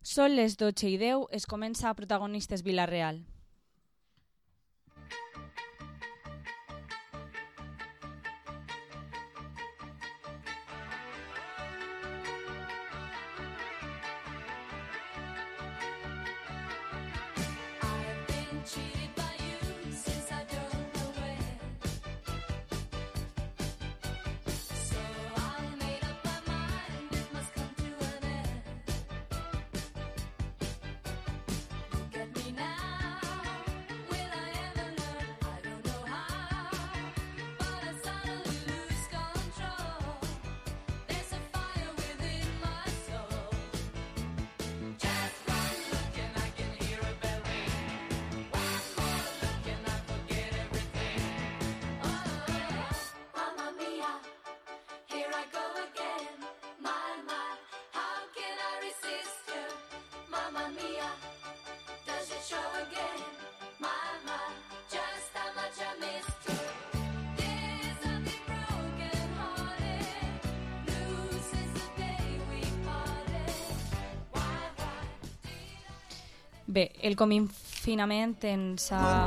Són les 12:10, es comença a Protagonistes Vila-real. Bé, el confinament ens ha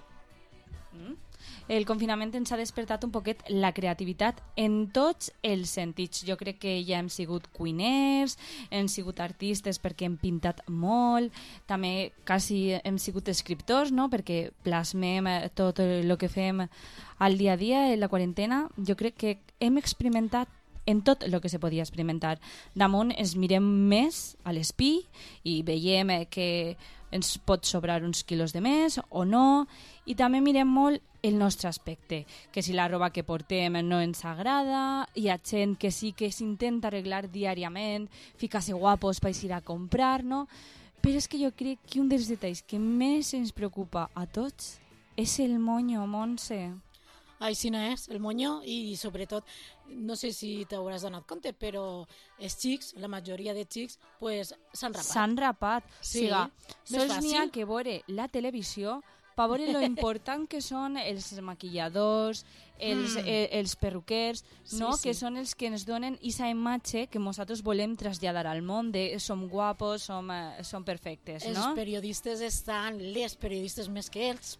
despertat un poquet la creativitat en tots els sentits. Jo crec que ja hem sigut cuiners, hem sigut artistes perquè hem pintat molt, també quasi hem sigut escriptors, no? Perquè plasmem tot el que fem al dia a dia en la quarantena. Jo crec que hem experimentat en tot el que se podia experimentar. Damunt ens mirem més a l'espí i veiem que ens pot sobrar uns quilos de més o no, i també mirem molt el nostre aspecte, que si la roba que portem no ens agrada, hi ha gent que sí que s'intenta arreglar diàriament, ficar-se guapos per ir a comprar, no? Però és que jo crec que un dels detalls que més ens preocupa a tots és el monyo, Montse. Així no és, el monyo, i sobretot, no sé si t'hauràs donat compte, però els xics, la majoria de xics, pues, s'han rapat. S'han rapat. Sí, o sigui, sols n'hi ha que veure la televisió per veure lo important que són els maquilladors, els perruquers, no? Sí. Que són els que ens donen aquesta imatge que nosaltres volem traslladar al món de som guapos, som perfectes, no? Els periodistes estan, les periodistes més que ells,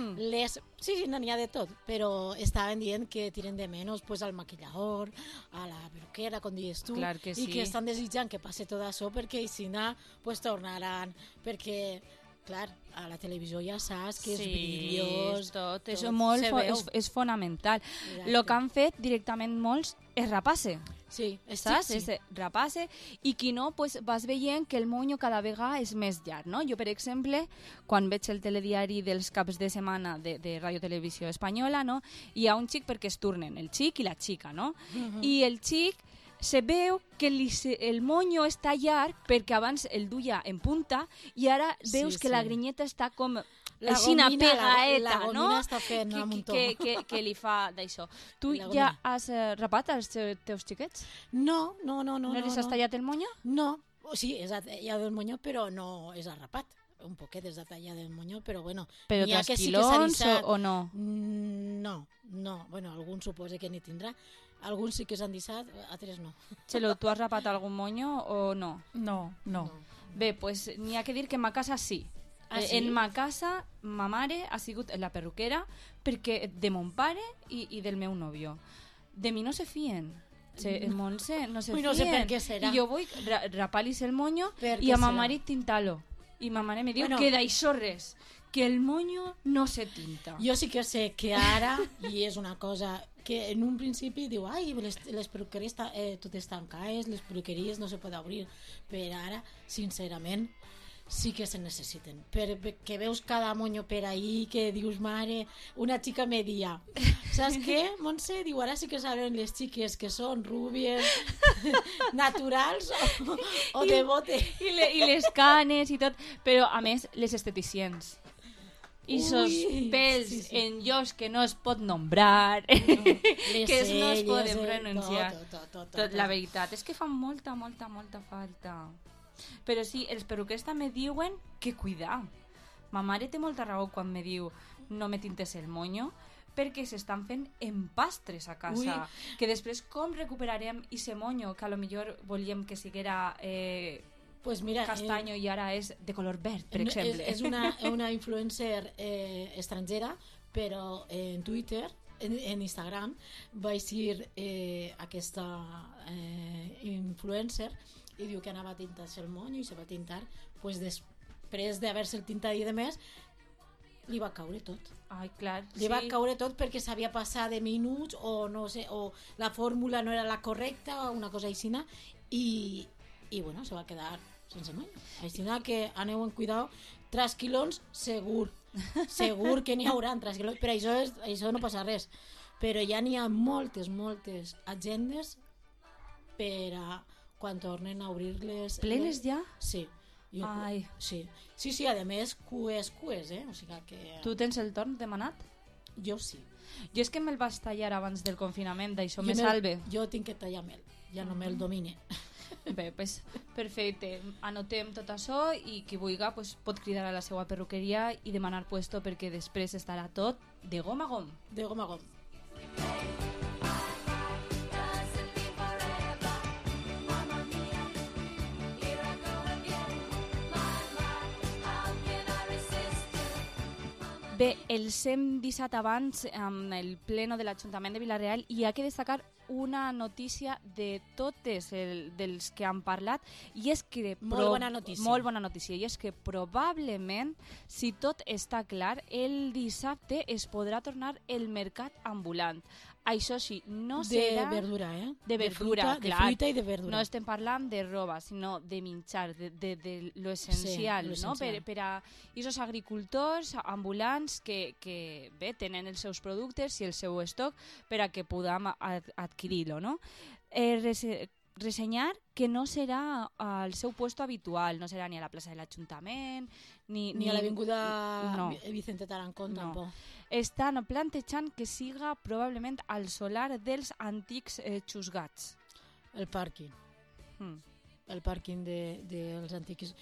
sí, n'hi ha de tot, però estaven dient que tiren de menys pues, al maquillador, a la perruquera, com dius tu, Clar que sí. i que estan desitjant que passi tot això perquè així pues, tornaran, perquè clar, a la televisió ja saps que és vídeos... tot. És molt és fonamental. El que han fet directament molts és rapar-se. Sí, saps? És rapar-se, i qui no, pues, vas veient que el monyo cada vegada és més llarg, no? Jo, per exemple, quan veig el telediari dels caps de setmana de Ràdio Televisió Espanyola, no? Hi ha un xic perquè es turnen, el xic i la xica, no? I el xic se veu que el monyo està llarg perquè abans el duia en punta i ara veus que la grinyeta està com aixina pegaeta, la no? està fent un muntó. Que li fa d'això. Tu ja has rapat els teus xiquets? No. No les has tallat el monyo? No, sí, és tallat el monyo, però no és rapat. Un poquet és tallat el monyo, però bueno... Però trasquilons o no? No. Bueno, algun suposa que n'hi tindrà. Alguns sí que s'han deixat, altres no. Txelo, tu has rapat algun monyo o no? No. Bé, pues n'hi ha que dir que en ma casa sí. Sí? En ma casa, ma mare ha sigut la perruquera perquè de mon pare i del meu nòvio. De mi no se fien. Montse, no se fien. No sé per què serà. I jo vull rapar-lis el monyo i a ma mare tintalo. I ma mare me diu que d'això res, que el monyo no se tinta. Jo sí que sé que ara, i és una cosa que en un principi diu, ai, les perruqueries totes tancades, les perruqueries no se pot obrir, però ara, sincerament, sí que se necessiten, perquè veus cada monyo per ahí, que dius, mare, una xica me dia, saps què, Montse? Diu, ara sí que saben les xiques que són rúbies, naturals o de bote. I les canes i tot, però a més les esteticients. I esos pèls en llocs que no es pot nombrar, que no es poden pronunciar. Tot. La veritat és que fan molta falta. Però sí, els perruquers també diuen que cuidar. Ma mare té molta raó quan me diu no me tintes el monyo, perquè s'estan fent empastres a casa. Que després com recuperarem ese monyo que a lo millor volíem que siguera Pues mira, castanyo i ara és de color verd, per exemple. És una influencer estrangera, però en Twitter, en Instagram, va eixir aquesta influencer i diu que anava a tintar-se el monyo i se va tintar, pues després d'haver-se el tintat i de més, li va caure tot. Ai, clar, li va caure tot perquè s'havia passat de minuts o no sé, o la fórmula no era la correcta o una cosa així, i bueno, se va quedar sense moll. Així que aneu en cuidado, trasquilons segur que n'hi haurà trasquilons, però això no passa res, però ja n'hi ha moltes agendes per a quan tornen a obrir-les. Plenes ja? Sí. Ai. Sí, a més cues, o sigui que... Tu tens el torn demanat? Jo sí. Jo és que me'l vas tallar abans del confinament, d'això me salve. Jo tinc que tallar me'l, ja no me'l domine. Bé, pues, perfecte. Anotem tot això i qui vulgui pues, pot cridar a la seva perruqueria i demanar puesto perquè després estarà tot de gom a gom. De gom a gom. Bé, els hem deixat abans amb el pleno de l'Ajuntament de Vila-real i hi ha que destacar una notícia de totes dels que han parlat i és que... Molt bona notícia. I és que probablement, si tot està clar, el dissabte es podrà tornar el mercat ambulant. Això sí, no serà... De verdura, De verdura, de fruita i de verdura. No estem parlant de roba, sinó de menjar, de lo essencial, sí, no? Per a aquests agricultors ambulants que bé, tenen els seus productes i el seu estoc per a que podam adquirir-lo, no? Ressenyar que no serà al seu puesto habitual, no serà ni a la plaça de l'Ajuntament ni a l'avinguda Vicente Tarancón, tampoc. Estan plantejant que siga probablement al solar dels antics xusgats. El pàrquing. El pàrquing dels antics...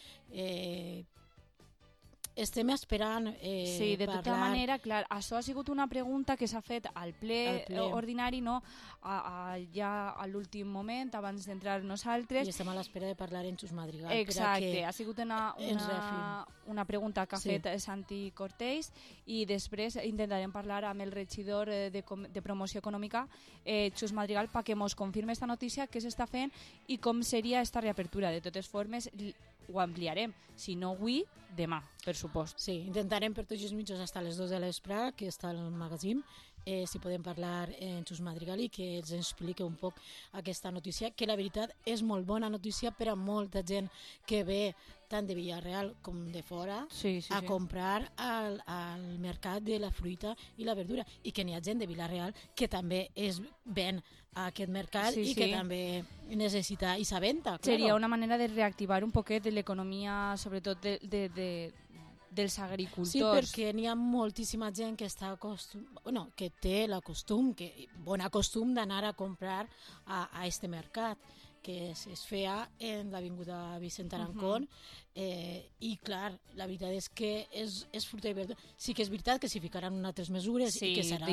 Estem esperant sí, de tota manera, clar, això ha sigut una pregunta que s'ha fet al ple ordinari, no? Ja a l'últim moment, abans d'entrar nosaltres. I estem a l'espera de parlar en Xus Madrigal. Exacte, ha sigut una pregunta que ha fet Santi Cortells i després intentarem parlar amb el regidor de promoció econòmica, Xus Madrigal, perquè ens confirme esta notícia, què s'està fent i com seria esta reapertura. De totes formes, ho ampliarem, si no avui, demà, per supost. Sí, intentarem per tots els mitjans fins a les 2 de l'espre, que està al magazín, si podem parlar en Xus Madrigal i que ens expliqui un poc aquesta notícia, que la veritat és molt bona notícia per a molta gent que ve tant de Vila-real com de fora a comprar al mercat de la fruita i la verdura, i que n'hi ha gent de Vila-real que també ven a aquest mercat i que també necessita i s'aventa. Seria una manera de reactivar un poquet l'economia, sobretot dels agricultors. Sí, perquè n'hi ha moltíssima gent que està que té bon costum d'anar a comprar a este mercat, que es feia en l'avinguda Vicent Tarancón, i clar, la veritat és que és fruita i verdura. Sí que és veritat que s'hi ficaran unes altres mesures i que serà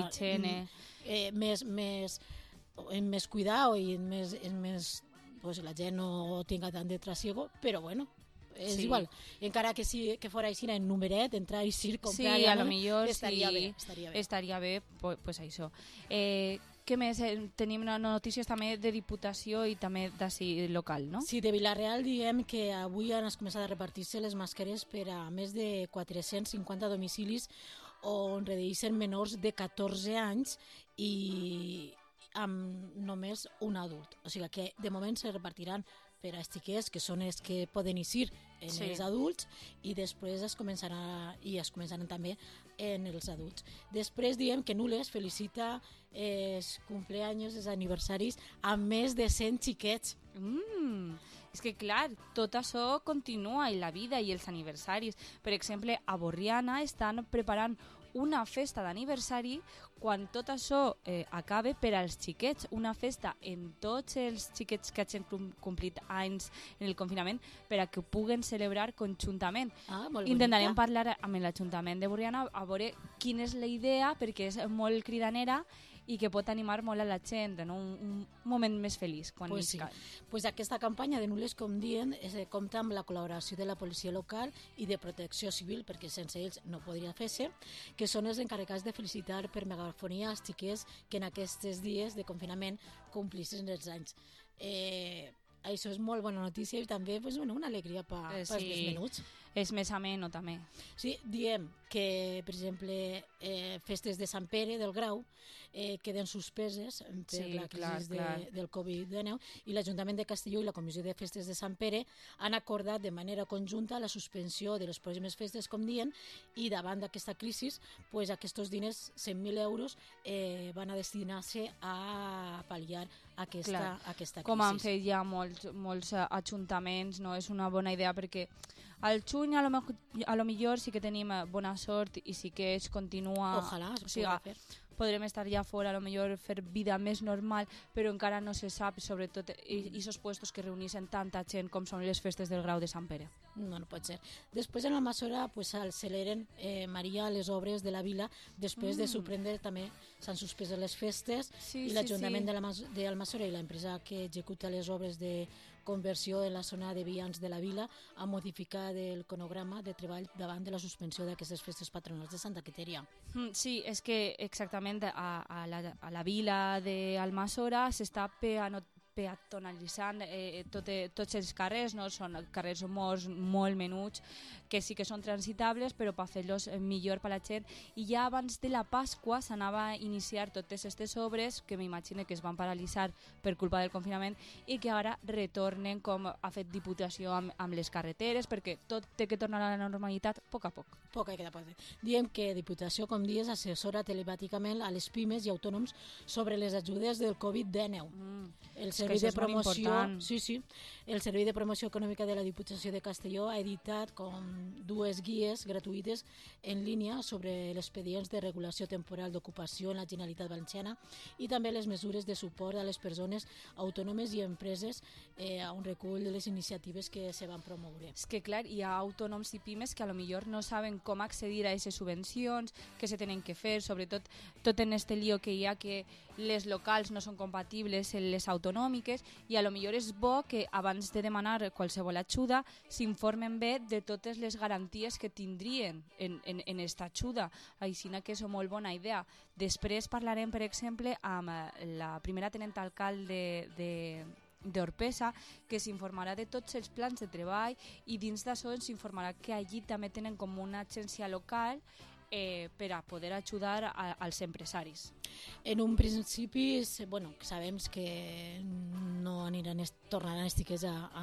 més cuidado i més pues, la gent no tinga tant de trasiego, però bueno, és igual, encara que fora així en numeret, entrar i eixir, comprar, a lo millor estaria bé. Estaria bé, pues això. Què més? Tenim notícies també de Diputació i també d'ací local, no? Sí, de Vila-real diem que avui han començat a repartir-se les màscares per a més de 450 domicilis on resideixen menors de 14 anys i amb només un adult. O sigui que de moment se repartiran per a xiquets, que són els que poden eixir en els adults, i després es començaran també en els adults. Després diem que Nules felicita els cumpleaños, els aniversaris, amb més de 100 xiquets. És que clar, tot això continua i la vida i els aniversaris. Per exemple, a Borriana estan preparant una festa d'aniversari quan tot això acabe per als xiquets, una festa en tots els xiquets que hagin complit anys en el confinament per a que puguen celebrar conjuntament. Intentarem parlar amb l'Ajuntament de Borriana a veure quina és la idea, perquè és molt cridanera i que pot animar molt a la gent en un moment més feliç. Quan Pues sí. Pues aquesta campanya de Nules, com diuen, compta amb la col·laboració de la policia local i de protecció civil, perquè sense ells no podria fer-se, que són els encarregats de felicitar per megafonia als xiquets que en aquests dies de confinament complissin els anys. Això és molt bona notícia i també pues, una alegria pels més menuts. És més ameno també. Sí, diem que, per exemple, festes de Sant Pere del Grau queden suspeses per la crisi del Covid-19 i l'Ajuntament de Castelló i la Comissió de Festes de Sant Pere han acordat de manera conjunta la suspensió de les pròximes festes, com diuen, i davant d'aquesta crisi, pues, aquests diners, 100.000 euros, van a destinar-se a pal·liar aquesta crisi. Com han fet ja molts ajuntaments, no? És una bona idea perquè al juny a lo millor sí que tenim bona sort i sí que es continua... Ojalà es pugui fer. Podrem estar ja fora, a lo millor fer vida més normal, però encara no se sap, sobretot aquests puestos que reunissen tanta gent com són les festes del Grau de Sant Pere. No pot ser. Després en Almassora pues, acceleren Maria les obres de la vila, després de sorprendre també s'han suspès les festes i l'Ajuntament d'Almassora i l'empresa que executa les obres de conversió en la zona de viands de la vila ha modificat el cronograma de treball davant de la suspensió d'aquestes festes patronals de Santa Quiteria. Sí, és que exactament a la vila d'Almassora s'està peatonalitzant tots els carrers, no? Són carrers molt menuts, que sí que són transitables, però per fer-los millor per la gent. I ja abans de la Pasqua s'anava a iniciar totes aquestes obres, que m'imagino que es van paralitzar per culpa del confinament, i que ara retornen, com ha fet Diputació amb les carreteres, perquè tot té que tornar a la normalitat a poc a poc. Diem que Diputació, com dius, assessora telemàticament a les pimes i autònoms sobre les ajudes del Covid-19. El servei de promoció, el Servei de Promoció Econòmica de la Diputació de Castelló ha editat com 2 guies gratuïtes en línia sobre els expedients de regulació temporal d'ocupació en la Generalitat Valenciana i també les mesures de suport a les persones autònomes i empreses on recull les iniciatives que se van promoure. És que clar, hi ha autònoms i pimes que a lo millor no saben com accedir a aquestes subvencions, què se tenen que fer, sobretot tot en este lío que hi ha que les locals no són compatibles amb les autonòmiques, i a lo millor és bo que abans de demanar qualsevol ajuda s'informen bé de totes les garanties que tindrien en esta ajuda. Així que és una molt bona idea. Després parlarem, per exemple, amb la primera tenenta alcalde d'Orpesa, que s'informarà de tots els plans de treball, i dins d'això s'informarà que allí també tenen com una agència local per a poder ajudar als empresaris. En un principi, sabem que no tornaran els xiquets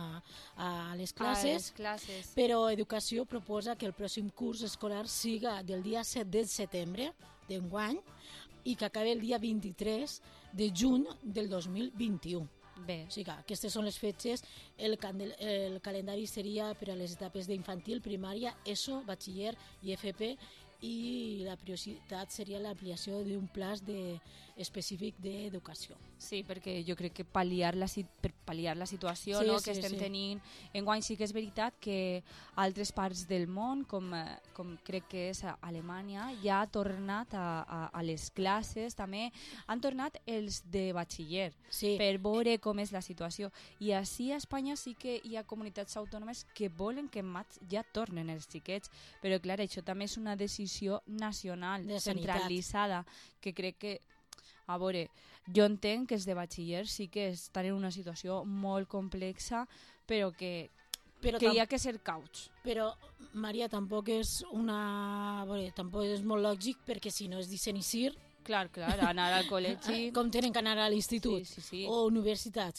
a les classes, però Educació proposa que el pròxim curs escolar siga del dia 7 de setembre d'enguany i que acabi el dia 23 de juny del 2021. Bé. O sigui, aquestes són les fetges. El calendari seria per a les etapes d'infantil, primària, ESO, batxiller i FP, i la prioritat seria l'ampliació d'un pla específic d'educació. Sí, perquè jo crec que per pal·liar la situació que estem tenint enguany, sí que és veritat que altres parts del món, com crec que és Alemanya, ja ha tornat a les classes, també han tornat els de batxiller, per veure com és la situació. I així a Espanya sí que hi ha comunitats autònomes que volen que en maig ja tornen els xiquets, però clar, això també és una decisió nacional, centralitzada, que crec que, a veure, jo entenc que els de batxiller sí que estan en una situació molt complexa, però que hi ha que ser cauts. Però, Maria, tampoc és tampoc és molt lògic, perquè si no es dicen ICIR... Clar, anar al col·legi... Com tenen que anar a l'institut o universitats.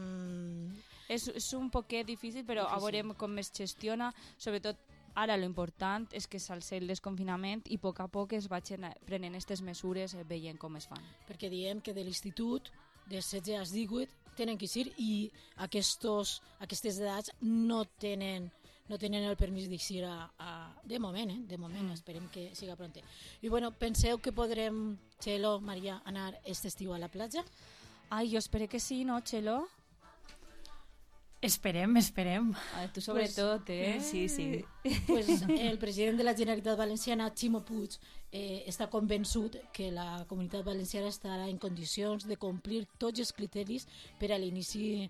És un poquet difícil, però a veure com es gestiona, sobretot. Ara l'important és que s'alci el desconfinament i a poc es vagin prenent aquestes mesures veient com es fan. Perquè diem que de l'institut, de 16 als 18, tenen que ser, i aquestes edats no tenen el permís d'ixir de moment, esperem que siga pront. I penseu que podrem, Txelo, Maria, anar aquest estiu a la platja? Ai, jo espero que sí, no, Txelo? Esperem. Tu sobretot, Sí. Pues el president de la Generalitat Valenciana, Ximo Puig, està convençut que la comunitat valenciana estarà en condicions de complir tots els criteris per a l'inici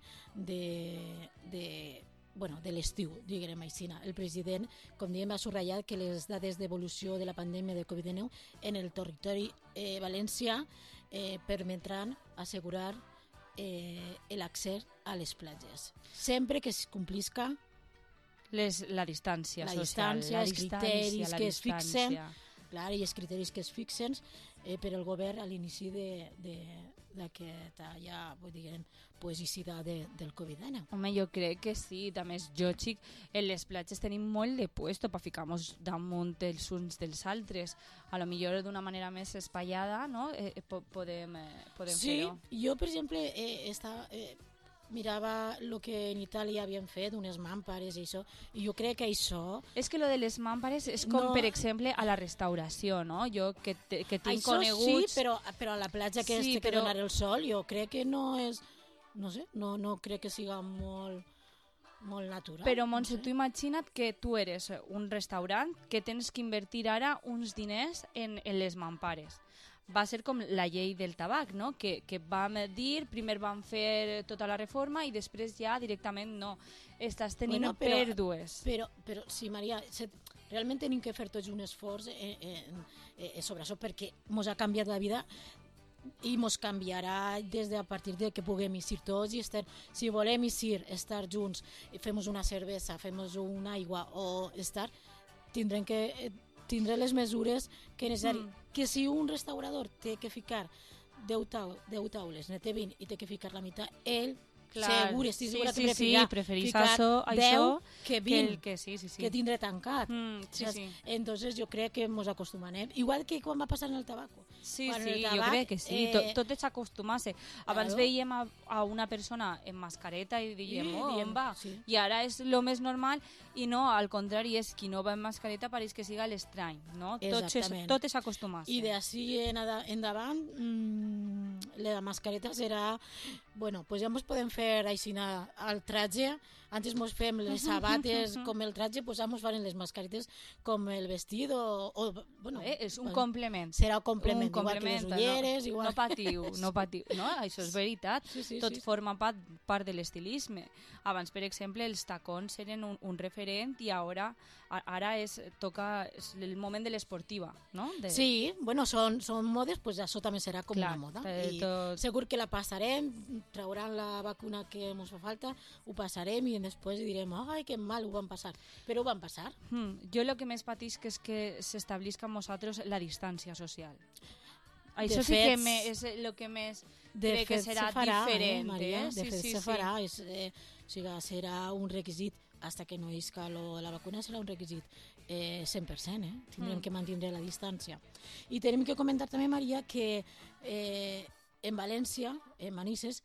de l'estiu, diguem així. El president, com diem, va subratllar que les dades d'evolució de la pandèmia de Covid-19 en el territori valencià permetran assegurar l'accés a les platges. Sempre que es complisca la distància la social. distància, els criteris que es fixen, distància. clar, i els criteris que es fixen per al govern a l'inici d'aquesta ja, icida del Covid-19. Home, jo crec que sí, també és lògic. En les platges tenim molt de puesto per ficar-nos damunt els uns dels altres. A lo millor d'una manera més espaiada, no? Podem fer-ho. Sí, jo, per exemple, mirava el que en Itàlia havien fet, unes màmpares i això, i jo crec que això... És que lo de les màmpares és com, per exemple, a la restauració, no? Jo que tinc això coneguts... Sí, però a la platja que té que donar el sol, jo crec que no és... No sé, no crec que siga molt natural. Però, Montse, tu imagina't que tu eres un restaurant que tens que invertir ara uns diners en les mampares. Va ser com la llei del tabac, no? Que vam dir, primer vam fer tota la reforma i després ja directament no. Estàs tenint pèrdues. Però sí, Maria, realment tenim que fer tots un esforç sobre això perquè ens ha canviat la vida i ens canviarà des de a partir de que puguem eixir tots i si volem eixir, estar junts, fem una cervesa, fem una aigua o estar, tindré les mesures que necessari. Que si un restaurador té que ficar 10 taules, ne té 20 i té que ficar la meitat, ell segur, estic segura que preferís ficar això 10 que 20 que tindré tancat. Entonces jo crec que ens acostumarem. Igual que quan va passar en el tabaco. Sí, jo crec que sí, tot és acostumar-se. Abans veiem a una persona en mascareta i diem, on va? I ara és el més normal i no, al contrari, és qui no va en mascareta pareix que siga l'estrany, no? Tot és acostumar-se. I d'ací endavant la mascareta serà... Bueno, pues ja ens podem fer així al tratge. Antes ens fem les sabates com el tratge, pues ja ens fan les mascaretes com el vestit és un complement. Serà un complement, igual que les ulleres. No patiu. No, això és veritat. Tot forma part de l'estilisme. Abans, per exemple, els tacons eren un referent i ara és el moment de l'esportiva, no? Sí, bueno, són modes, pues això també serà com una moda. I segur que la passarem, trauran la vacuna que ens fa falta, ho passarem i després direm, ai, que mal, ho van passar. Però ho van passar. Jo el que més patisc és que s'establisca amb nosaltres la distància social. Això sí que és el que més crec que serà diferent. Maria, de fet se farà. Serà un requisit, fins que no isca la vacuna, serà un requisit 100%. Tindrem que mantenir la distància. I tenim que comentar també, Maria, que en València, en Manises,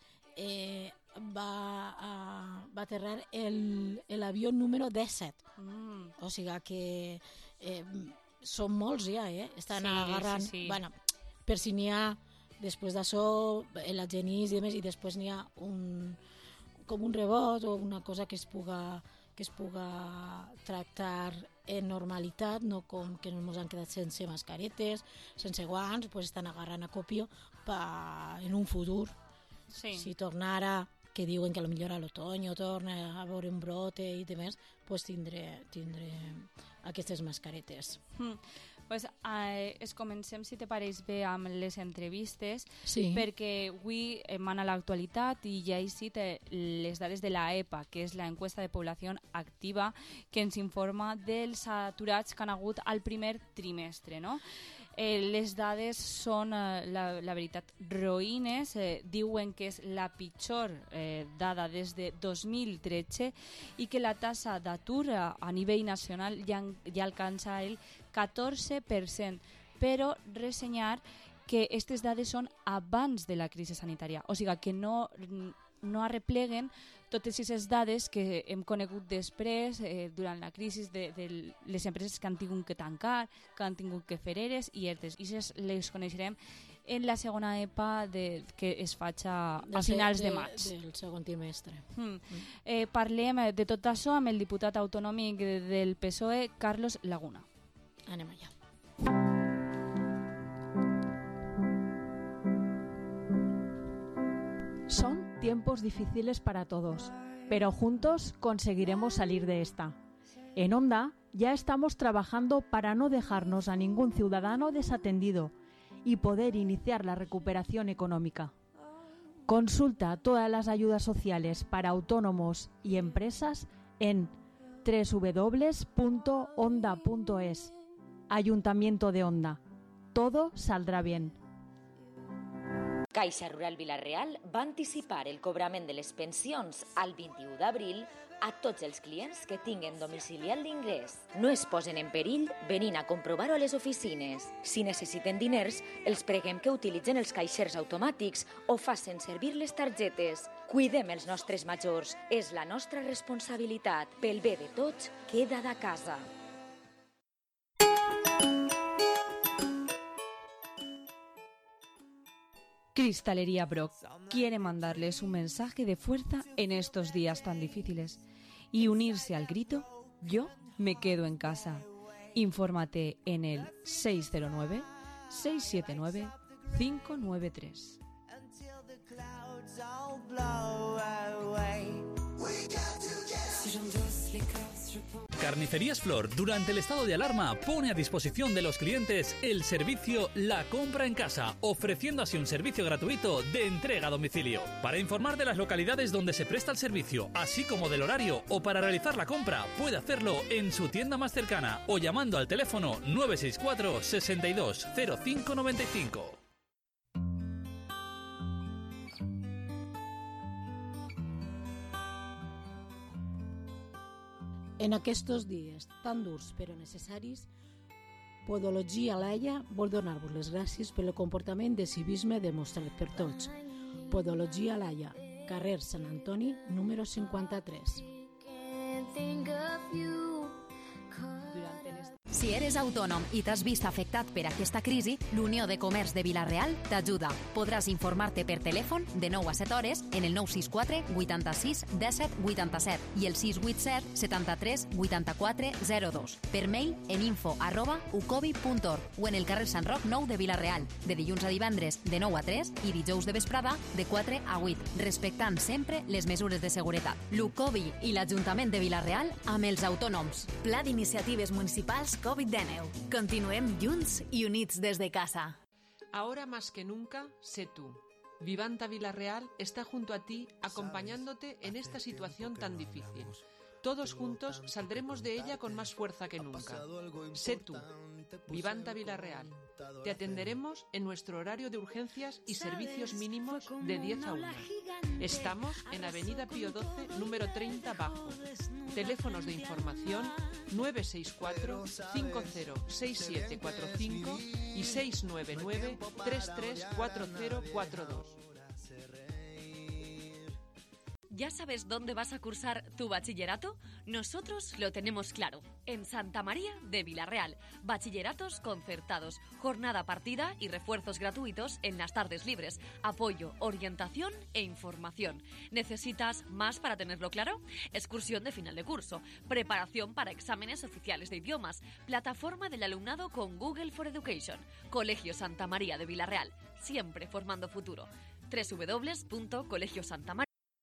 va aterrar l'avió número 17. O sigui que són molts ja, estan agarrant... Bueno, per si n'hi ha, després d'això, la genís i demés, i després n'hi ha com un rebot o una cosa que es puga tractar en normalitat, no com que ens han quedat sense mascaretes, sense guants, pues estan agarrant a còpia en un futur. Si tornara, que diuen que potser a l'otoñ torna a veure un brote i demés, pues tindré aquestes mascaretes. Pues, comencem, si te pareix bé, amb les entrevistes, sí. Perquè avui emana l'actualitat i ja he cit les dades de la EPA, que és l'enquesta de població activa, que ens informa dels aturats que han hagut al primer trimestre, no? Les dades són, la veritat, roïnes. Diuen que és la pitjor dada des de 2013 i que la tassa d'atur a nivell nacional ja alcança el 14%, però ressenyar que aquestes dades són abans de la crisi sanitària, o sigui que no arrepleguen totes aquestes dades que hem conegut després, durant la crisi, de les empreses que han tingut que tancar, que han tingut que fer eres i ERTEs. I les coneixerem en la segona EPA que es faig a finals de maig. Del segon trimestre. Parlem de tot això amb el diputat autonòmic del PSOE, Carlos Laguna. Anem allà. Son tiempos difíciles para todos, pero juntos conseguiremos salir de esta. En Onda ya estamos trabajando para no dejarnos a ningún ciudadano desatendido y poder iniciar la recuperación económica. Consulta todas las ayudas sociales para autónomos y empresas en www.onda.es. Ayuntamiento de Onda. Todo saldrá bien. Caixa Rural Vila-real va anticipar el cobrament de les pensions al 21 d'abril a tots els clients que tinguen domicilial d'ingrés. No es posen en perill venint a comprovar-ho a les oficines. Si necessiten diners, els preguem que utilitzen els caixers automàtics o facin servir les targetes. Cuidem els nostres majors. És la nostra responsabilitat. Pel bé de tots, queda de casa. Cristalería Brock quiere mandarles un mensaje de fuerza en estos días tan difíciles y unirse al grito "Yo me quedo en casa". Infórmate en el 609-679-593. Carnicerías Flor, durante el estado de alarma, pone a disposición de los clientes el servicio La Compra en Casa, ofreciendo así un servicio gratuito de entrega a domicilio. Para informar de las localidades donde se presta el servicio, así como del horario, o para realizar la compra, puede hacerlo en su tienda más cercana o llamando al teléfono 964 62 05 95. En aquests dies tan durs però necessaris, Podologia Laia vol donar-vos les gràcies pel comportament de civisme demostrat per tots. Podologia Laia, carrer Sant Antoni, número 53. Si eres autònom i t'has vist afectat per aquesta crisi, l'Unió de Comerç de Vila-real t'ajuda. Podràs informar-te per telèfon de 9 a 7 hores en el 964 86 17 87 i el 687 73 84 02. Per mail en info@ucovi.org o en el carrer Sant Roc 9 de Vila-real, de dilluns a divendres de 9 a 3 i dijous de vesprada de 4 a 8, respectant sempre les mesures de seguretat. L'Ucovi i l'Ajuntament de Vila-real amb els autònoms. Pla d'iniciatives municipals COVID-19. Continuem junts y units desde casa. Ahora más que nunca, sé tú. Vivanta Vila-real está junto a ti, acompañándote en esta situación tan difícil. Todos juntos saldremos de ella con más fuerza que nunca. Sé tú. Vivanta Vila-real. Te atenderemos en nuestro horario de urgencias y servicios mínimos de 10 a 1. Estamos en Avenida Pío XII, número 30 Bajo. Teléfonos de información 964 506745 y 699 334042. ¿Ya sabes dónde vas a cursar tu bachillerato? Nosotros lo tenemos claro. En Santa María de Vila-real. Bachilleratos concertados, jornada partida y refuerzos gratuitos en las tardes libres. Apoyo, orientación e información. ¿Necesitas más para tenerlo claro? Excursión de final de curso, preparación para exámenes oficiales de idiomas, plataforma del alumnado con Google for Education. Colegio Santa María de Vila-real. Siempre formando futuro. www.colegiosantamaria.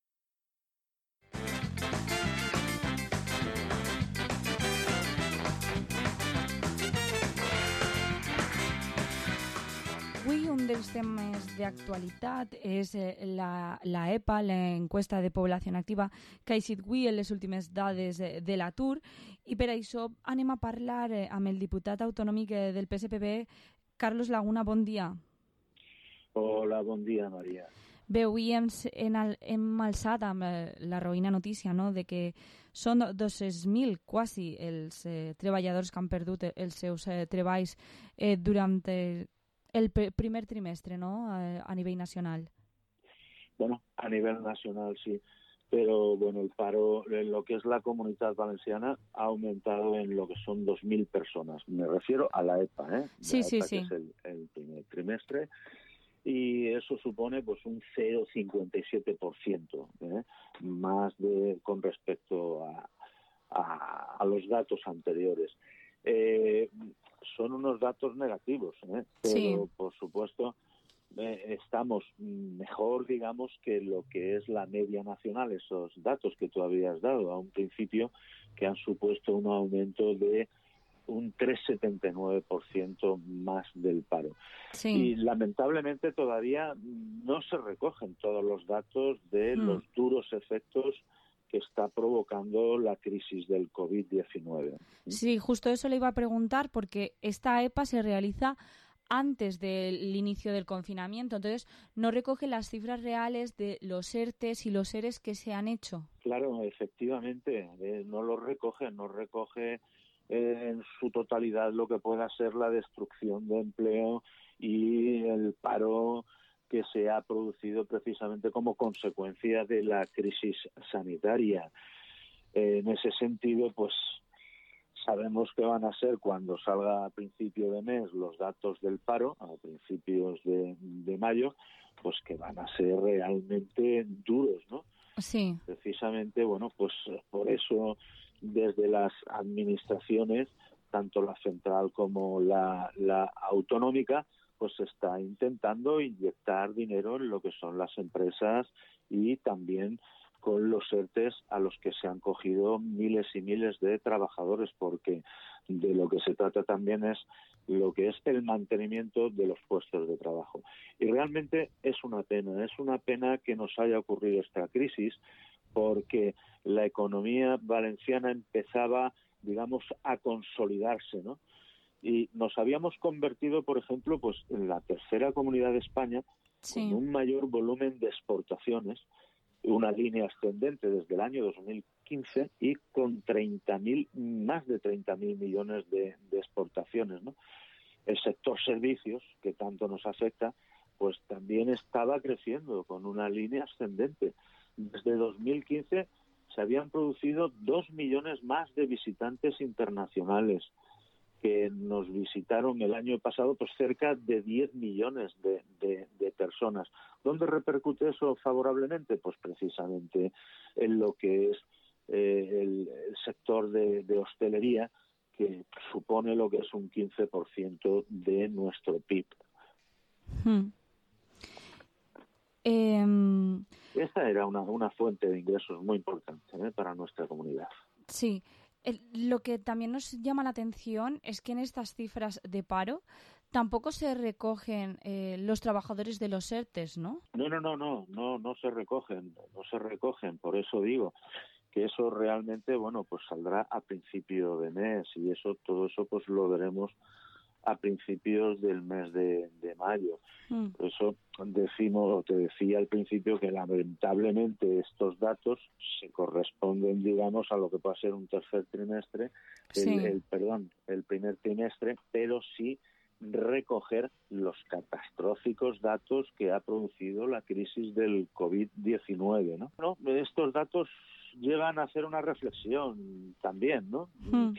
Avui un dels temes d'actualitat és la EPA, l'encuesta de població activa, que ha eixit avui en les últimes dades de l'atur, i per això anem a parlar amb el diputat autonòmic del PSPB, Carlos Laguna. Bon dia. Hola, bon dia, Maria. Bé, avui hem alçat amb la roïna notícia, no?, de que són 200.000 quasi els treballadors que han perdut els seus treballs durant el primer trimestre, ¿no?, a nivel nacional. Bueno, a nivel nacional sí, pero bueno, el paro en lo que es la Comunidad Valenciana ha aumentado en lo que son 2.000 personas. Me refiero a la EPA, ¿eh? Sí, la EPA, sí. Que es el primer trimestre. y eso supone pues un 0,57%, más con respecto a los datos anteriores. Son unos datos negativos, pero Sí. por supuesto estamos mejor, digamos, que lo que es la media nacional, esos datos que tú habías dado a un principio, que han supuesto un aumento de un 3,79% más del paro. Sí. Y lamentablemente todavía no se recogen todos los datos de los duros efectos que está provocando la crisis del COVID-19. Sí, justo eso le iba a preguntar, porque esta EPA se realiza antes del inicio del confinamiento, entonces no recoge las cifras reales de los ERTEs y los EREs que se han hecho. Claro, efectivamente, no recoge en su totalidad lo que pueda ser la destrucción de empleo y el paro que se ha producido precisamente como consecuencia de la crisis sanitaria. En ese sentido, pues sabemos que van a ser, cuando salga a principio de mes los datos del paro, a principios de mayo, pues que van a ser realmente duros, ¿no? Sí. Precisamente, bueno, pues por eso desde las administraciones, tanto la central como la autonómica, pues se está intentando inyectar dinero en lo que son las empresas y también con los ERTEs a los que se han cogido miles y miles de trabajadores, porque de lo que se trata también es lo que es el mantenimiento de los puestos de trabajo. Y realmente es una pena que nos haya ocurrido esta crisis, porque la economía valenciana empezaba, digamos, a consolidarse, ¿no? Y nos habíamos convertido, por ejemplo, pues en la tercera comunidad de España, con un mayor volumen de exportaciones, una línea ascendente desde el año 2015 y con más de 30.000 millones de exportaciones, ¿no? El sector servicios, que tanto nos afecta, pues también estaba creciendo con una línea ascendente. Desde 2015 se habían producido 2 millones más de visitantes internacionales, que nos visitaron el año pasado pues cerca de 10 millones de personas. ¿Dónde repercute eso favorablemente? Pues precisamente en lo que es el sector de hostelería, que supone lo que es un 15% de nuestro PIB. Esta era una fuente de ingresos muy importante para nuestra comunidad. Sí. Lo que también nos llama la atención es que en estas cifras de paro tampoco se recogen los trabajadores de los ERTEs, ¿no? No se recogen. Por eso digo que eso realmente, bueno, pues saldrá a principio de mes, y todo eso pues lo veremos a principios del mes de mayo. Por eso te decía al principio que lamentablemente estos datos se corresponden, digamos, a lo que puede ser un tercer trimestre, el primer trimestre, pero sí recoger los catastróficos datos que ha producido la crisis del COVID-19, ¿no? Estos datos llevan a hacer una reflexión también, ¿no?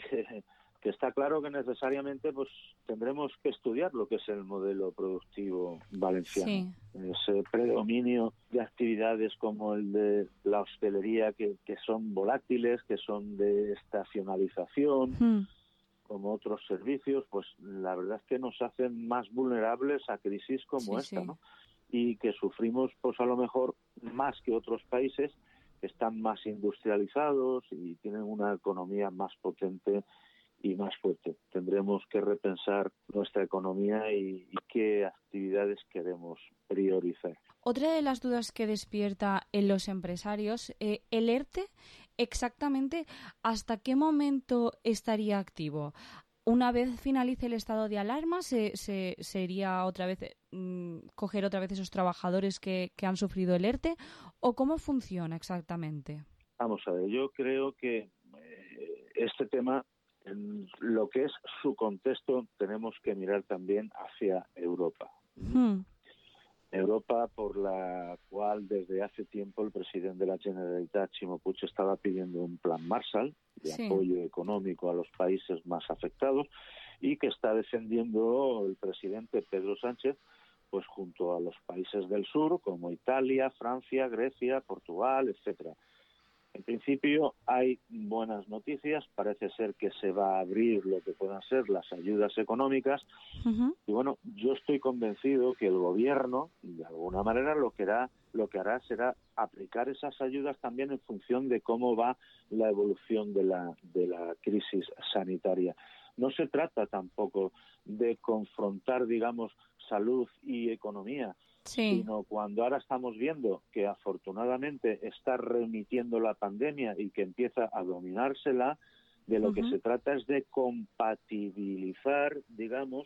Que está claro que necesariamente pues tendremos que estudiar lo que es el modelo productivo valenciano. Sí. Ese predominio de actividades como el de la hostelería, que son volátiles, que son de estacionalización, como otros servicios, pues la verdad es que nos hacen más vulnerables a crisis como esta, ¿no? Y que sufrimos pues a lo mejor más que otros países que están más industrializados y tienen una economía más potente y más fuerte. Tendremos que repensar nuestra economía y qué actividades queremos priorizar. Otra de las dudas que despierta en los empresarios, el ERTE, exactamente ¿hasta qué momento estaría activo? Una vez finalice el estado de alarma, ¿se iría otra vez coger otra vez esos trabajadores que han sufrido el ERTE? ¿O cómo funciona exactamente? Vamos a ver, yo creo que este tema, en lo que es su contexto, tenemos que mirar también hacia Europa. Europa, por la cual desde hace tiempo el presidente de la Generalitat, Ximo Puig, estaba pidiendo un plan Marshall de apoyo económico a los países más afectados, y que está defendiendo el presidente Pedro Sánchez, pues junto a los países del sur, como Italia, Francia, Grecia, Portugal, etcétera. En principio hay buenas noticias, parece ser que se va a abrir lo que puedan ser las ayudas económicas. Y bueno, yo estoy convencido que el gobierno, de alguna manera, lo que hará será aplicar esas ayudas también en función de cómo va la evolución de la crisis sanitaria. No se trata tampoco de confrontar, digamos, salud y economía, sino cuando ahora estamos viendo que afortunadamente está remitiendo la pandemia y que empieza a dominársela, de lo que se trata es de compatibilizar, digamos,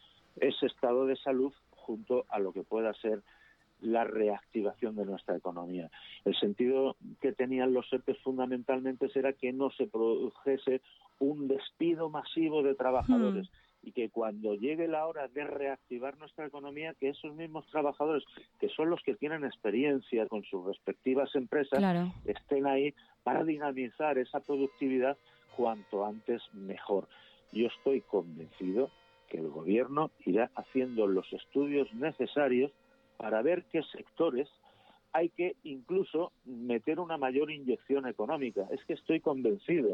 ese estado de salud junto a lo que pueda ser la reactivación de nuestra economía. El sentido que tenían los ERTE fundamentalmente era que no se produjese un despido masivo de trabajadores y que cuando llegue la hora de reactivar nuestra economía, que esos mismos trabajadores, que son los que tienen experiencia con sus respectivas empresas, estén ahí para dinamizar esa productividad cuanto antes mejor. Yo estoy convencido que el gobierno irá haciendo los estudios necesarios para ver qué sectores hay que incluso meter una mayor inyección económica. Es que estoy convencido,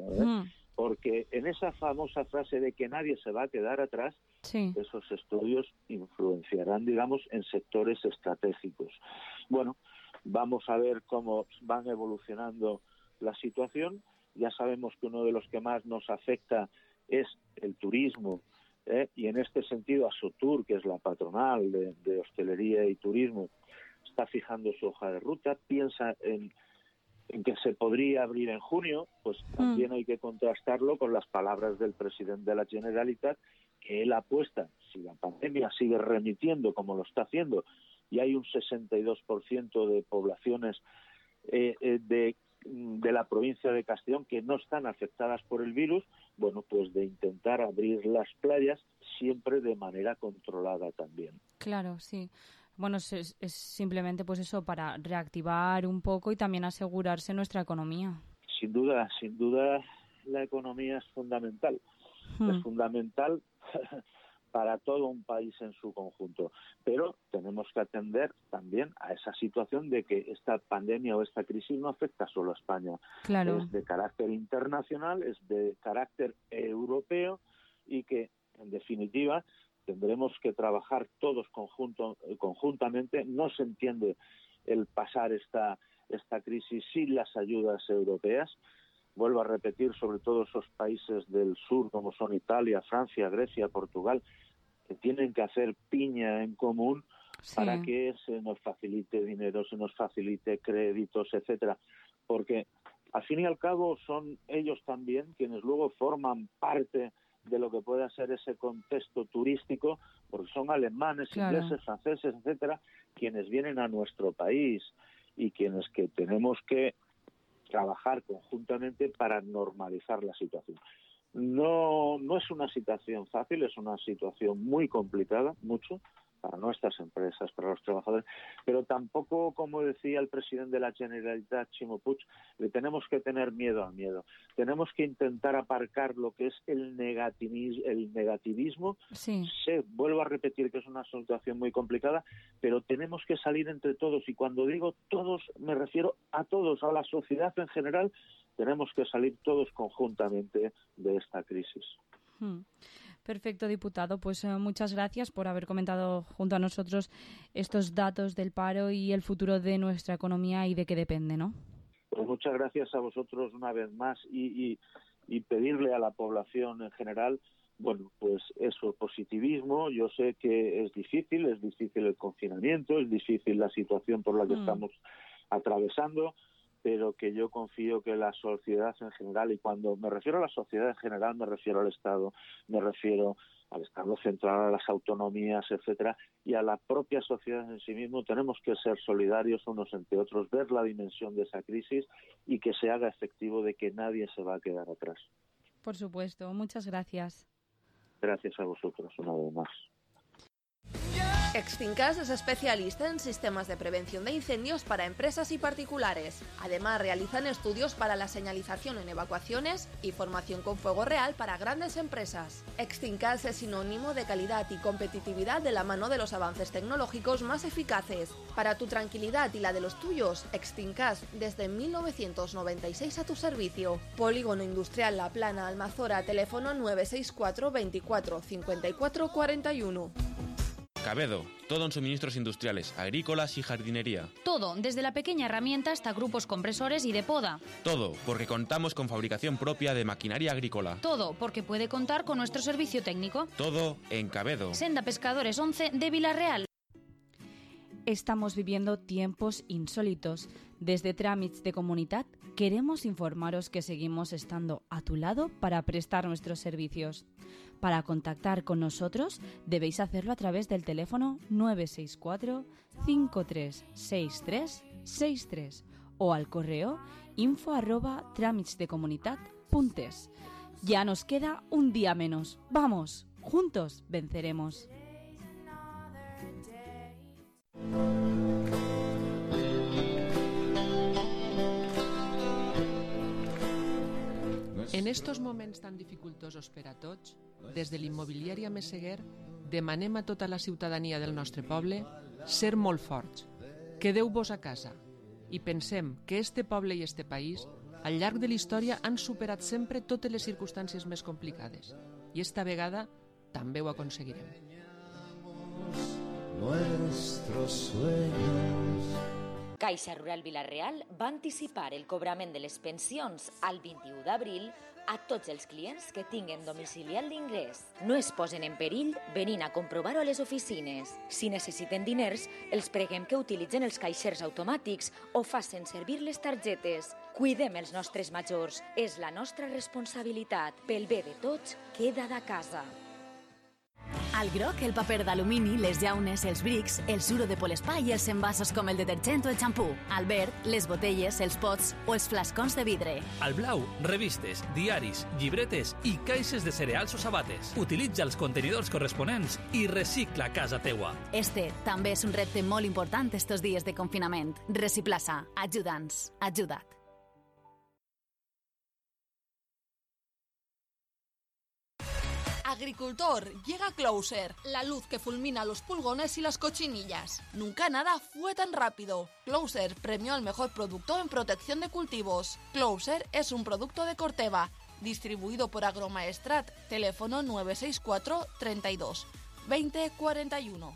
porque en esa famosa frase de que nadie se va a quedar atrás, esos estudios influenciarán, digamos, en sectores estratégicos. Bueno, vamos a ver cómo van evolucionando la situación. Ya sabemos que uno de los que más nos afecta es el turismo, y en este sentido Asotur, que es la patronal de hostelería y turismo, está fijando su hoja de ruta, piensa en que se podría abrir en junio. Pues también hay que contrastarlo con las palabras del presidente de la Generalitat, que él apuesta, si la pandemia sigue remitiendo como lo está haciendo, y hay un 62% de poblaciones de la provincia de Castellón que no están afectadas por el virus, bueno, pues de intentar abrir las playas siempre de manera controlada también. Claro, sí. Bueno, es simplemente pues eso, para reactivar un poco y también asegurarse nuestra economía. Sin duda, la economía es fundamental. Es fundamental para todo un país en su conjunto. Pero tenemos que atender también a esa situación de que esta pandemia o esta crisis no afecta solo a España. Es de carácter internacional, es de carácter europeo y que, en definitiva, tendremos que trabajar todos conjuntamente. No se entiende el pasar esta crisis sin las ayudas europeas. Vuelvo a repetir, sobre todo esos países del sur, como son Italia, Francia, Grecia, Portugal, que tienen que hacer piña en común para que se nos facilite dinero, se nos facilite créditos, etcétera. Porque, al fin y al cabo, son ellos también quienes luego forman parte de lo que pueda ser ese contexto turístico, porque son alemanes, ingleses, franceses, etcétera, quienes vienen a nuestro país y quienes que tenemos que trabajar conjuntamente para normalizar la situación. No es una situación fácil, es una situación muy complicada, mucho, para nuestras empresas, para los trabajadores, pero tampoco, como decía el presidente de la Generalitat, Ximo Puig, le tenemos que tener miedo al miedo. Tenemos que intentar aparcar lo que es el negativismo. Vuelvo a repetir que es una situación muy complicada, pero tenemos que salir entre todos, y cuando digo todos, me refiero a todos, a la sociedad en general. Tenemos que salir todos conjuntamente de esta crisis. Perfecto, diputado. Pues muchas gracias por haber comentado junto a nosotros estos datos del paro y el futuro de nuestra economía y de qué depende, ¿no? Pues muchas gracias a vosotros una vez más y pedirle a la población en general, bueno, pues eso, positivismo. Yo sé que es difícil el confinamiento, es difícil la situación por la que estamos atravesando, pero que yo confío que la sociedad en general, y cuando me refiero a la sociedad en general me refiero al Estado, me refiero al Estado central, a las autonomías, etcétera, y a la propia sociedad en sí mismo, tenemos que ser solidarios unos entre otros, ver la dimensión de esa crisis y que se haga efectivo de que nadie se va a quedar atrás. Por supuesto, muchas gracias. Gracias a vosotros una vez más. Extincas es especialista en sistemas de prevención de incendios para empresas y particulares. Además, realizan estudios para la señalización en evacuaciones y formación con fuego real para grandes empresas. Extincas es sinónimo de calidad y competitividad de la mano de los avances tecnológicos más eficaces. Para tu tranquilidad y la de los tuyos, Extincas desde 1996 a tu servicio. Polígono Industrial La Plana, Almazora, teléfono 964 24 54 41. Cabedo, todo en suministros industriales, agrícolas y jardinería. Todo, desde la pequeña herramienta hasta grupos compresores y de poda. Todo, porque contamos con fabricación propia de maquinaria agrícola. Todo, porque puede contar con nuestro servicio técnico. Todo en Cabedo. Senda Pescadores 11 de Vilareal. Estamos viviendo tiempos insólitos. Desde Tràmits de Comunitat queremos informaros que seguimos estando a tu lado para prestar nuestros servicios. Para contactar con nosotros debéis hacerlo a través del teléfono 964 536363 o al correo info@tramitsdecomunitat.es. Ya nos queda un día menos. ¡Vamos! Juntos venceremos. En estos moments tan dificultosos per a tots, des de l'immobiliària Meseguer demanem a tota la ciutadania del nostre poble ser molt forts. Quedeu-vos a casa i pensem que este poble i este país al llarg de la història han superat sempre totes les circumstàncies més complicades i esta vegada també ho aconseguirem. Nuestros sueños. Caixa Rural Vila-real va anticipar el cobrament de les pensions al 21 d'abril a tots els clients que tinguen domiciliat d'ingrés. No es posen en perill venint a comprovar-ho a les oficines. Si necessiten diners, els preguem que utilitzen els caixers automàtics o facin servir les targetes. Cuidem els nostres majors. És la nostra responsabilitat. Pel bé de tots, queda't a casa. Al groc, el paper d'alumini, les llaunes, els brics, el suro de polespà i els envasos com el detergent o el xampú. Al verd, les botelles, els pots o els flascons de vidre. Al blau, revistes, diaris, llibretes i caixes de cereals o sabates. Utilitza els contenidors corresponents i recicla a casa teua. Este també és un repte molt important estos dies de confinament. Reciplaça, ajuda'ns, ajuda't. Agricultor, llega Closer, la luz que fulmina los pulgones y las cochinillas. Nunca nada fue tan rápido. Closer premió al mejor producto en protección de cultivos. Closer es un producto de Corteva, distribuido por Agromaestrat, teléfono 964 32 20 41.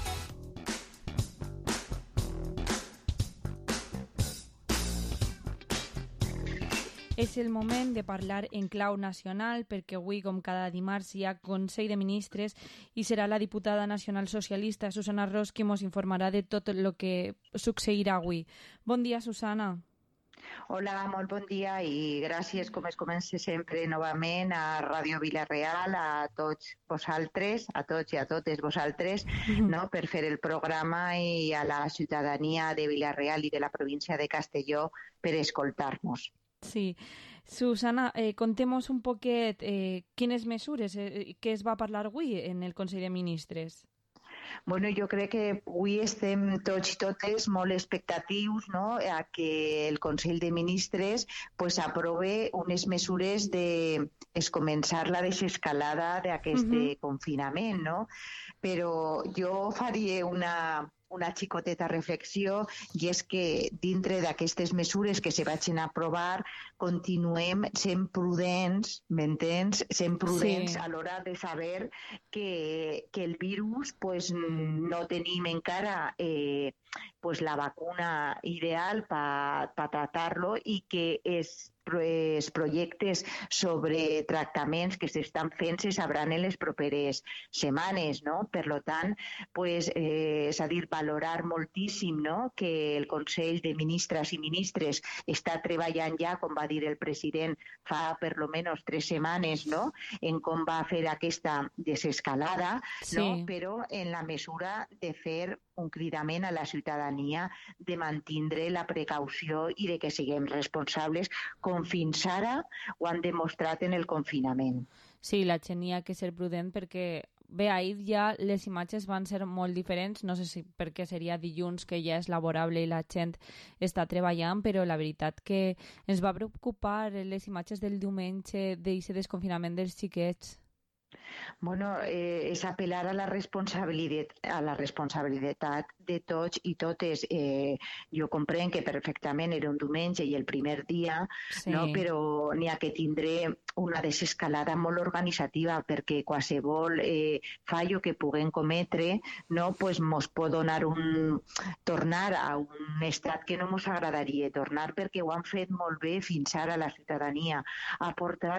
És el moment de parlar en clau nacional perquè avui, com cada dimarts, hi ha Consell de Ministres i serà la diputada nacional socialista Susana Ros qui ens informarà de tot el que succeirà avui. Bon dia, Susana. Hola, molt bon dia i gràcies, com es comença sempre, novament a Ràdio Vila-real, a tots vosaltres, a tots i a totes vosaltres, no, per fer el programa i a la ciutadania de Vila-real i de la província de Castelló per escoltar-nos. Sí. Susana, contemos un poquet quines mesures que es va parlar avui en el Consell de Ministres. Bueno, jo crec que avui estem tots i totes molt expectatius, no?, a que el Consell de Ministres pues, aprove unes mesures de començar la desescalada d'aquest confinament, no? Però jo faria una xicoteta reflexió i és que dintre d'aquestes mesures que se vagin a aprovar continuem sent prudents, m'entens? Sent prudents a l'hora de saber que el virus pues, no tenim encara pues, la vacuna ideal per tratar-lo i que els projectes sobre tractaments que s'estan fent se sabran en les properes setmanes, no? Per tant, pues, és a dir, valorar moltíssim, no?, que el Consell de Ministres i Ministres està treballant ja, com va dir el president fa per lo menos 3 setmanes, no?, en com va fer aquesta desescalada, no? Però en la mesura de fer un cridament a la ciutadania de mantindre la precaució i de que siguem responsables com fins ara ho han demostrat en el confinament. Sí, la gent hi ha que ser prudent perquè bé, ahir ja les imatges van ser molt diferents, no sé si perquè seria dilluns que ja és laborable i la gent està treballant, però la veritat que ens va preocupar les imatges del diumenge d'aquest desconfinament dels xiquets. Bueno, és apel·lar a la responsabilitat de tots i totes. Jo comprenc que perfectament era un diumenge i el primer dia, sí. No? Però n'hi ha que tindre una desescalada molt organitzativa, perquè qualsevol fallo que puguem cometre, no, pues mos pot tornar a un estat que no mos agradaria tornar, perquè ho han fet molt bé fins ara la ciutadania. Ha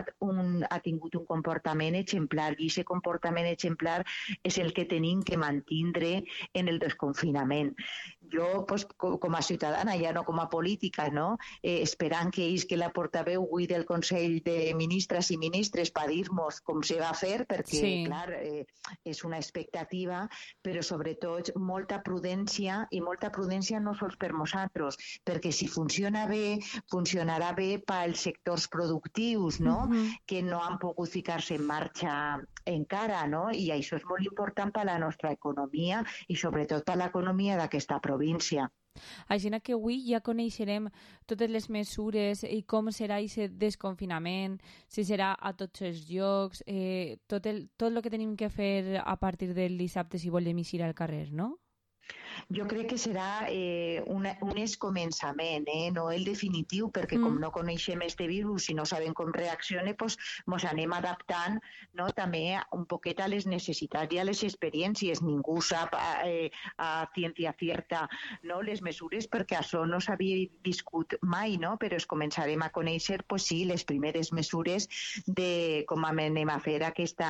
tingut un comportament exemplar, i aquest comportament exemplar és el que tenim que mantindre en el desconfinament. Jo, pues, com a ciutadana, ja no com a política, no? Esperant que la portaveu avui del Consell de Ministres i Ministres per dir-nos com se va fer, perquè, sí. Clar, és una expectativa, però sobretot molta prudència, i molta prudència no sols per nosaltres, perquè si funciona bé, funcionarà bé pels sectors productius, no? Que no han pogut ficar-se en marxa encara, no? I això és molt important per a la nostra economia i sobretot per a l'economia d'aquesta província. Així que avui ja coneixerem totes les mesures i com serà aquest desconfinament, si serà a tots els llocs, tot el que tenim que fer a partir del dissabte si volem eixir al carrer, no? Jo crec que serà un començament, no el definitiu, perquè com no coneixem este virus i no sabem com reacciona, pues mos anem adaptant, no, també un poquet a les necessitats i a les experiències. Ningú sap a ciència cierta, no, les mesures, perquè això no s'havia viscut mai, no? Però es començarem a conèixer, pues sí, les primeres mesures de com anem a fer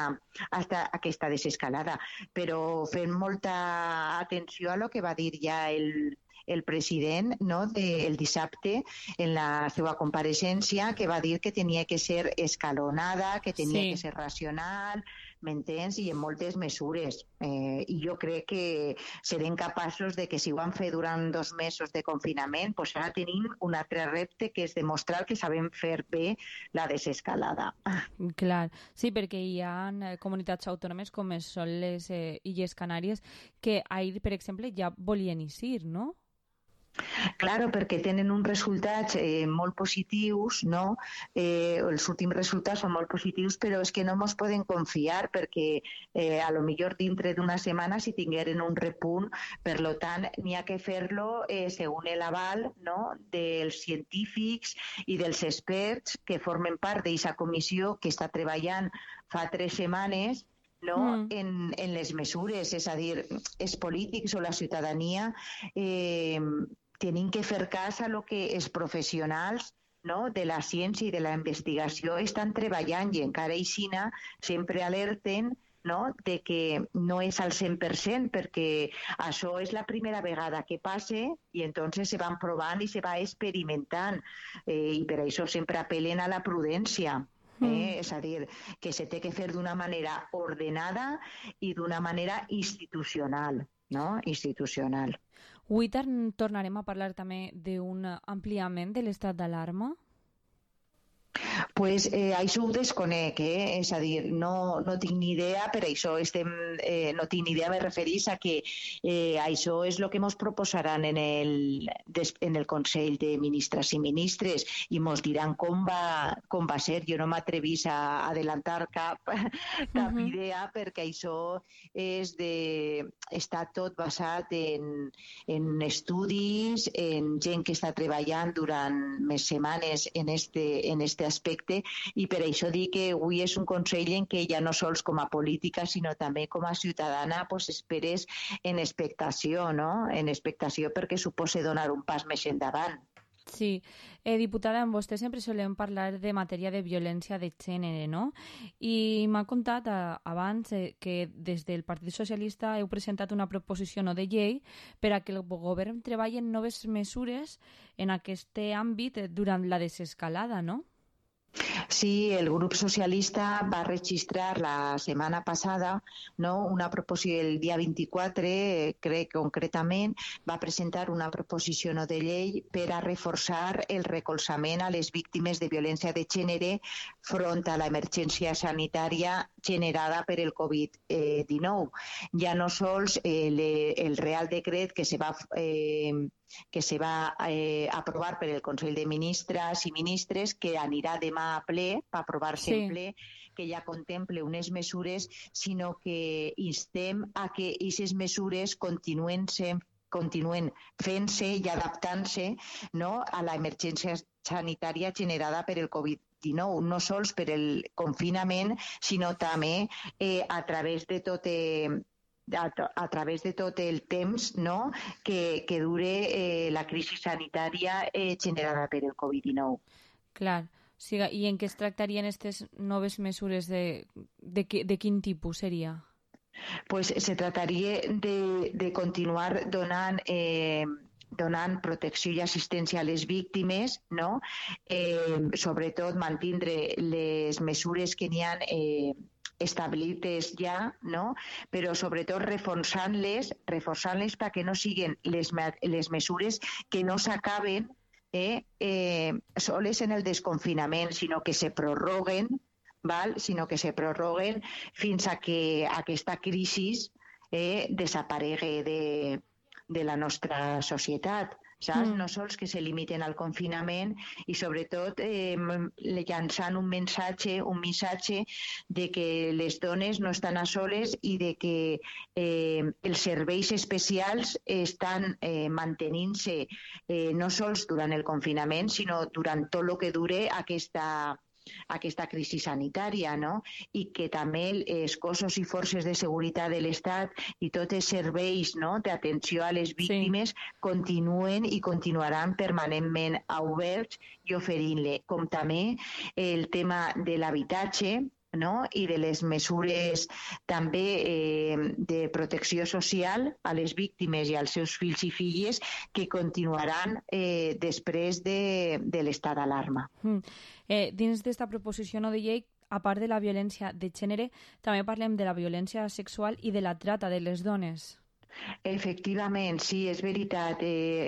aquesta desescalada. Però fent molta atenció a lo que va dir ja el president, no, el dissabte en la seva compareixença, que va dir que tenia que ser escalonada, que tenia que ser racional, m'entens? I en moltes mesures. I jo crec que serem capaços de que si ho han fet durant 2 mesos de confinament, pues ara tenim un altre repte, que és demostrar que sabem fer bé la desescalada. Clar, sí, perquè hi ha comunitats autònomes com són les Illes Canàries que ahir, per exemple, ja volien eixir, no? Claro, perquè tenen uns resultats molt positius, no? Els últims resultats són molt positius, però és que no ens podem confiar, perquè a lo millor dintre d'una setmana si tingueren un repunt, per lo tant n'hi ha que fer-lo segons l'aval, no, dels científics i dels experts que formen part d'aquesta comissió que està treballant fa 3 setmanes, no, en les mesures. És a dir, els polítics o la ciutadania tenim que fer cas a lo que els professionals, no, de la ciència i de la investigació estan treballant, i encara aixina sempre alerten, no, de que no és al 100%, perquè això és la primera vegada que passa i entonces se van provant i se va experimentant, i per això sempre apel·len a la prudència. És a dir, que se té que fer d'una manera ordenada i d'una manera institucional, no? Institucional. Avui tornarem a parlar també d'un ampliament de l'estat d'alarma? Pues això ho desconec, és a dir, no tinc ni idea, per això no tinc ni idea, me referís a que això és el que ens proposaran en el Consell de Ministres i Ministres i ens diran com va ser. Jo no m'atrevís a adelantar cap idea, perquè això està tot basat en estudis, en gent que està treballant durant més setmanes en este aspecte, i per això dic que avui és un consell en què ja no sols com a política sinó també com a ciutadana pues esperes en expectació, no? En expectació, perquè suposa donar un pas més endavant. Sí, diputada, amb vostè sempre solem parlar de matèria de violència de gènere, no? I m'ha contat abans que des del Partit Socialista heu presentat una proposició no de llei per a que el govern treballi en noves mesures en aquest àmbit durant la desescalada, no? Sí, el grup socialista va registrar la setmana passada, no, una proposició el dia 24, crec concretament, va presentar una proposició no de llei per a reforçar el recolzament a les víctimes de violència de gènere front a l'emergència sanitària generada per el Covid-19. Ja no sols el Real Decret que se va aprovar per el Consell de Ministres i Ministres, que anirà demà a ple, per aprovar-se en ple, que ja contemple unes mesures, sinó que instem a que aquestes mesures continuen fent-se i adaptant-se, no, a l'emergència sanitària generada per el Covid-19, no sols per el confinament, sinó també a través de tot el temps, no, que dure la crisi sanitària generada per el Covid-19. Clar. Sí, i en què es tractarien aquestes noves mesures? De quin tipus seria? Pues se trataria de continuar donant protecció i assistència a les víctimes, no? Sobretot mantindre les mesures que n'hi ha establides ja, no? Però sobretot reforçant-les perquè no siguin les mesures que no s'acaben soles en el desconfinament, sinó que se prorroguen, fins a que aquesta crisi desaparegui de la nostra societat. Saps? No sols que se limiten al confinament i sobretot llançant un missatge de que les dones no estan a soles i de que els serveis especials estan mantenint-se no sols durant el confinament, sinó durant tot el que dure aquesta crisi sanitària, no? I que també els cossos i forces de seguretat de l'Estat i tots els serveis, no, d'atenció a les víctimes continuen i continuaran permanentment oberts i oferint-le, com també el tema de l'habitatge, no? I de les mesures també de protecció social a les víctimes i als seus fills i filles que continuaran després de l'estat d'alarma. Dins d'esta proposició de llei, a part de la violència de gènere, també parlem de la violència sexual i de la trata de les dones. Efectivament, sí, és veritat.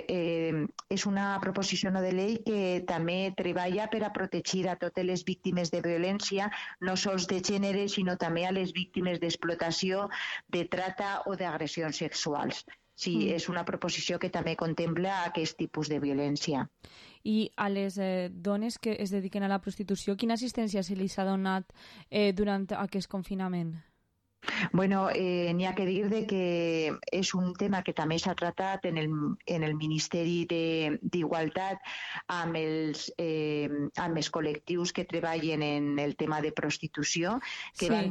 És una proposició de llei que també treballa per a protegir a totes les víctimes de violència, no sols de gènere, sinó també a les víctimes d'explotació, de trata o d'agressions sexuals. Sí, és una proposició que també contempla aquest tipus de violència. I a les dones que es dediquen a la prostitució, quina assistència se li ha donat durant aquest confinament? Bueno, n'hi ha que dir que és un tema que també s'ha tratat en el Ministeri d'Igualtat amb els col·lectius que treballen en el tema de prostitució, que van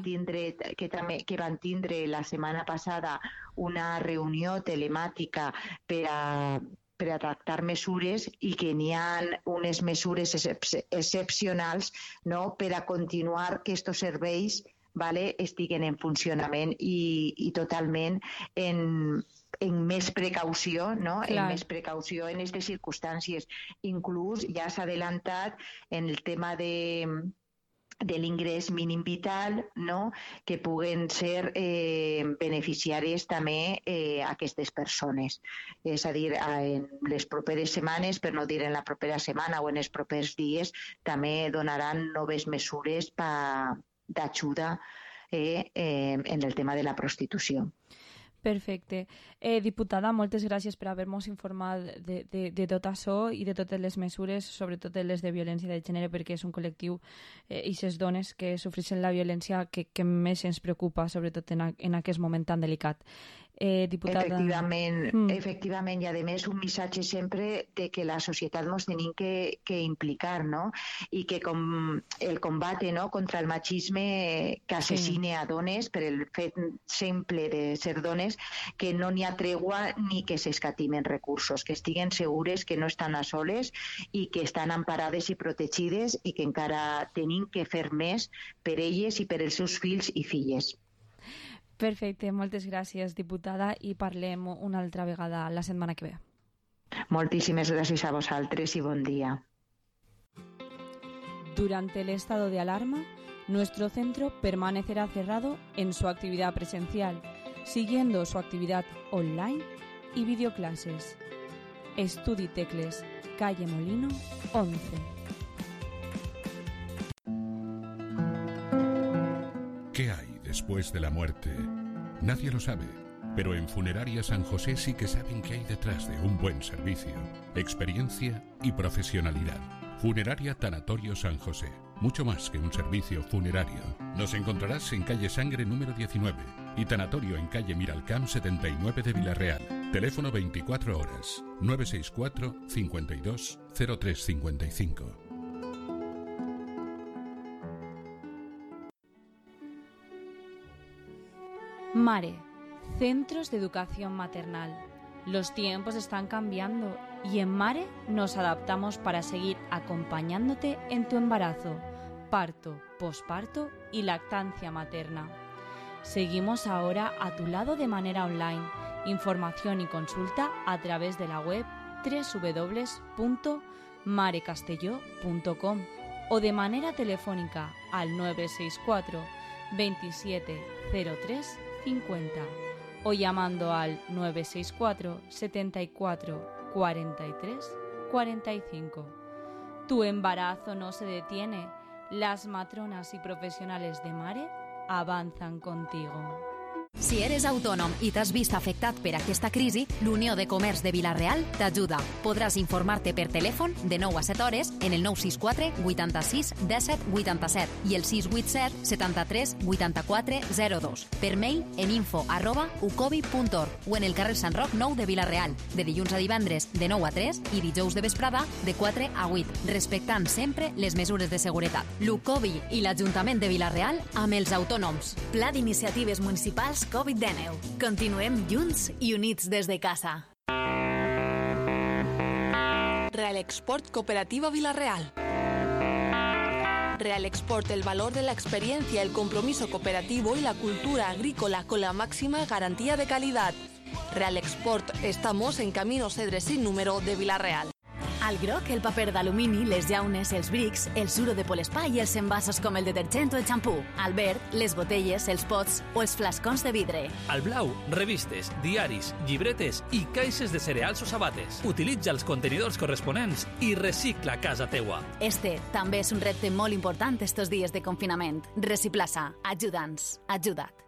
tindre la setmana passada una reunió telemàtica per a tractar mesures i que n'hi ha unes mesures excepcionals, no, per a continuar que aquests serveis estiguen en funcionament i totalment en més precaució, no? En més precaució en aquestes circumstàncies. Inclús ja s'ha adelantat en el tema de l'ingrés mínim vital, no? Que puguen ser beneficiaris també aquestes persones. És a dir, en les properes setmanes, per no dir en la propera setmana o en els propers dies, també donaran noves mesures d'ajuda en el tema de la prostitució. Perfecte. Diputada, moltes gràcies per haver-nos informat de tot això i de totes les mesures, sobretot les de violència de gènere, perquè és un col·lectiu i les dones que sofreixen la violència que més ens preocupa, sobretot en aquest moment tan delicat. Diputada... Efectivament, i a més un missatge sempre de que la societat ens tenim que implicar, no? I que el combat, no, contra el machisme que assassina a dones per el fet simple de ser dones, que no n'hi ha tregua ni que s'escatimen recursos, que estiguen segures que no estan a soles i que estan emparades i protegides i que encara tenim que fer més per elles i per els seus fills i filles. Perfecte, moltes gràcies, diputada, i parlem una altra vegada la setmana que ve. Moltíssimes gràcies a vosaltres y buen día. Durante el estado de alarma, nuestro centro permanecerá cerrado en su actividad presencial, siguiendo su actividad online y videoclases. Estudi Tecles, calle Molino, 11. ¿Qué hay después de la muerte? Nadie lo sabe, pero en Funeraria San José sí que saben qué hay detrás de un buen servicio, experiencia y profesionalidad. Funeraria Tanatorio San José, mucho más que un servicio funerario. Nos encontrarás en calle Sangre número 19 y Tanatorio en calle Miralcamp 79 de Villarreal. Teléfono 24 horas, 964 52 0355. Mare, centros de educación maternal. Los tiempos están cambiando y en Mare nos adaptamos para seguir acompañándote en tu embarazo, parto, posparto y lactancia materna. Seguimos ahora a tu lado de manera online. Información y consulta a través de la web www.marecastelló.com o de manera telefónica al 964 27 03 50 o llamando al 964 74 43 45. Tu embarazo no se detiene. Las matronas y profesionales de Mare avanzan contigo. Si eres autònom i t'has vist afectat per aquesta crisi, l'Unió de Comerç de Vila-real t'ajuda. Podràs informar-te per telèfon de 9 a 7 hores en el 964 86 17 87 i el 687 73 84 02. Per mail en info@ucovi.org o en el carrer Sant Roc 9 de Vila-real, de dilluns a divendres de 9 a 3 i dijous de vesprada de 4 a 8, respectant sempre les mesures de seguretat. L'Ucovi i l'Ajuntament de Vila-real amb els autònoms. Pla d'iniciatives municipals Covid-19. Continuem junts i units des de casa. Real Export Cooperativa Vila-real. Real Export, el valor de la experiencia, el compromiso cooperativo y la cultura agrícola con la máxima garantía de calidad. Real Export, estamos en Camino Cedres sin número de Vila-real. Al groc, el paper d'alumini, les llaunes, els brics, el suro de polespa i els envasos com el detergent o el xampú. Al verd, les botelles, els pots o els flascons de vidre. Al blau, revistes, diaris, llibretes i caixes de cereals o sabates. Utilitza els contenidors corresponents i recicla casa teua. Este també és un repte molt important estos dies de confinament. Reciplasa, ajuda'ns, ajuda't.